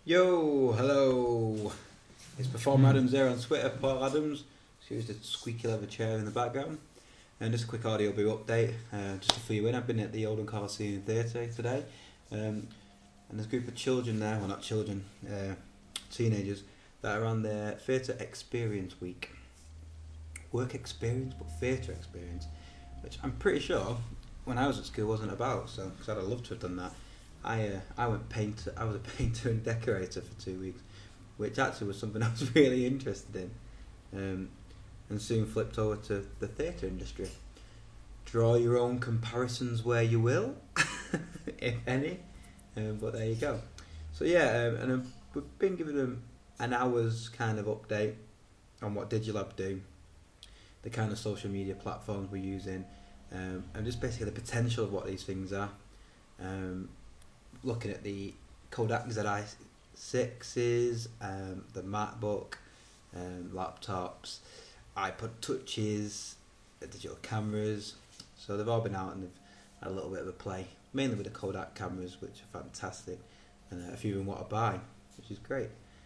Yo, hello. It's Perform Adams there on Twitter, Paul Adams. Excuse the squeaky leather chair in the background. And just a quick audio book update, just to fill you in. I've been at the Oldham Coliseum Theatre today, and there's a group of children there, well not children, teenagers, that are on their Theatre Experience Week. Work experience, but theatre experience, which I'm pretty sure when I was at school wasn't about, so because I'd have loved to have done that. I went painter. I was a painter and decorator for 2 weeks, which actually was something I was really interested in, and soon flipped over to the theatre industry. Draw your own comparisons where you will, if any. But there you go. So yeah, and we've been giving them an hour's kind of update on what Digilab do, the kind of social media platforms we're using, and just basically the potential of what these things are. Looking at the Kodak ZI6s, the MacBook, laptops, iPod Touches, digital cameras. So they've all been out and they've had a little bit of a play, mainly with the Kodak cameras, which are fantastic, and a few of them want to buy, which is great.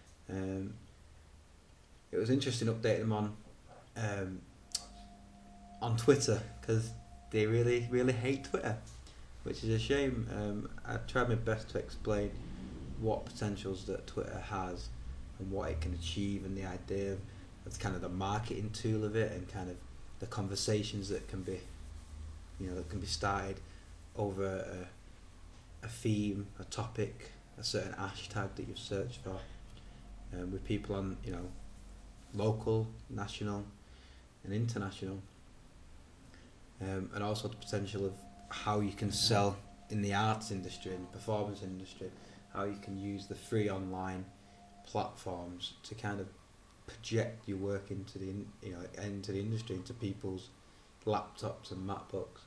It was interesting updating them on Twitter because they really hate Twitter, which is a shame. I tried my best to explain what potentials that Twitter has and what it can achieve, and the idea of that's kind of the marketing tool of it, and kind of the conversations that can be, that can be started over a theme, a topic, a certain hashtag that you've searched for, with people on, local, national, and international, and also the potential of how you can sell in the arts industry and performance industry, how you can use the free online platforms to kind of project your work into the into the industry, into people's laptops and MacBooks.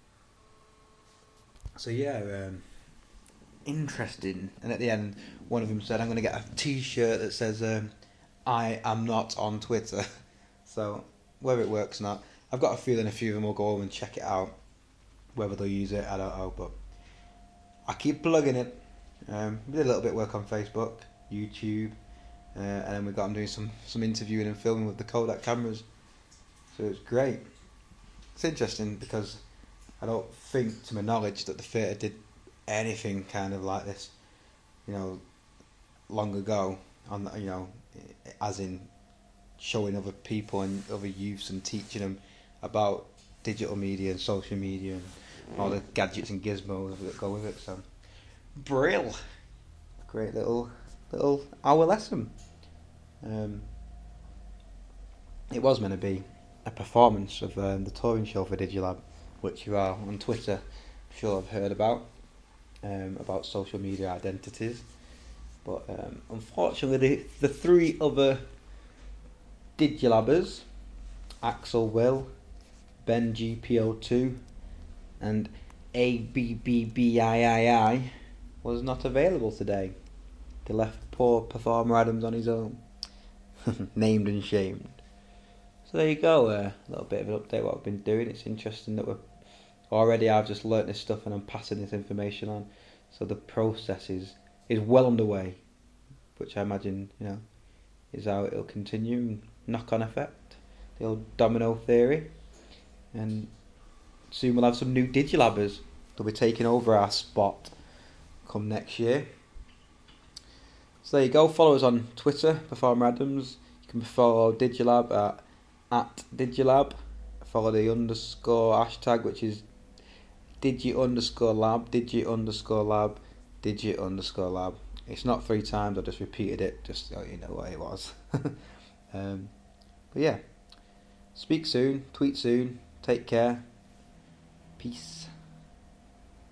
So yeah, interesting. And at the end, one of them said, "I'm going to get a T-shirt that says I am not on Twitter." So whether it works or not, I've got a feeling a few of them will go home and check it out. Whether they'll use it, I don't know, but I keep plugging it. We did a little bit of work on Facebook, YouTube, and then we got them doing some interviewing and filming with the Kodak cameras. So it's great. It's interesting because I don't think, to my knowledge, that the theatre did anything kind of like this, long ago. As in showing other people and other youths and teaching them about digital media and social media and all the gadgets and gizmos that go with it. So, brill, great little hour lesson. It was meant to be a performance of the touring show for Digilab, which you are on Twitter, I'm sure I've heard about social media identities. But unfortunately, the three other Digilabers, Axel Will, Ben GPO2 and ABBBIII, was not available today. They left poor Performer Adams on his own. Named and shamed. So there you go, a little bit of an update what I've been doing. It's interesting that I've just learnt this stuff and I'm passing this information on. So the process is well underway, which I imagine, is how it'll continue. Knock-on effect, the old domino theory. And soon we'll have some new Digilabbers. They'll be taking over our spot come next year. So there you go. Follow us on Twitter, Performer Adams. You can follow Digilab at Digilab. Follow the underscore hashtag, which is Digi_lab, Digi_lab, Digi_lab. It's not 3 times. I just repeated it just so you know what it was. But yeah, speak soon, tweet soon. Take care. Peace.